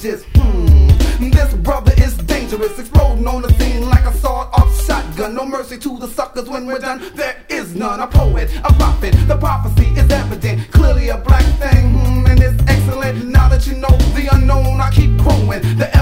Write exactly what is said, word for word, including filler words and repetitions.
changes. Hmm, this brother is dangerous, exploding on the scene like a sawed-off shotgun. No mercy to the suckers when we're done, there is none. A poet, a prophet, the prophecy is evident, clearly a black thing. Hmm, and it's excellent. Now that you know the unknown, I keep growing. The